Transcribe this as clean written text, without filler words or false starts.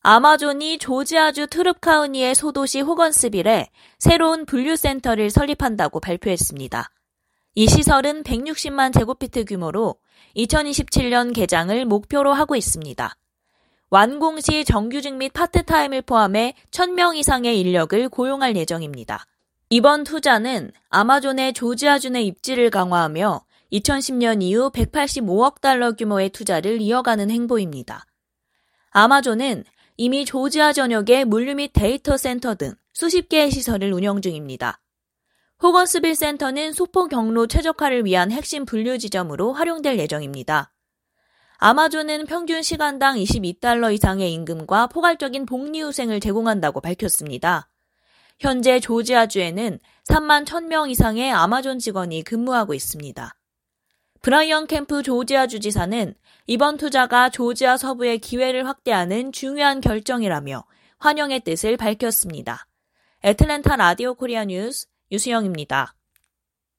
아마존이 조지아주 트룹 카운티의 소도시 호건스빌에 새로운 분류센터를 설립한다고 발표했습니다. 이 시설은 160만 제곱피트 규모로 2027년 개장을 목표로 하고 있습니다. 완공 시 정규직 및 파트타임을 포함해 1,000명 이상의 인력을 고용할 예정입니다. 이번 투자는 아마존의 조지아주 내 입지를 강화하며 2010년 이후 185억 달러 규모의 투자를 이어가는 행보입니다. 아마존은 이미 조지아 전역에 물류 및 데이터 센터 등 수십 개의 시설을 운영 중입니다. 호건스빌 센터는 소포 경로 최적화를 위한 핵심 분류 지점으로 활용될 예정입니다. 아마존은 평균 시간당 $22 이상의 임금과 포괄적인 복리후생을 제공한다고 밝혔습니다. 현재 조지아주에는 3만 1,000명 이상의 아마존 직원이 근무하고 있습니다. 브라이언 캠프 조지아주 지사는 이번 투자가 조지아 서부의 기회를 확대하는 중요한 결정이라며 환영의 뜻을 밝혔습니다. 애틀랜타 라디오 코리아 뉴스 유수영입니다.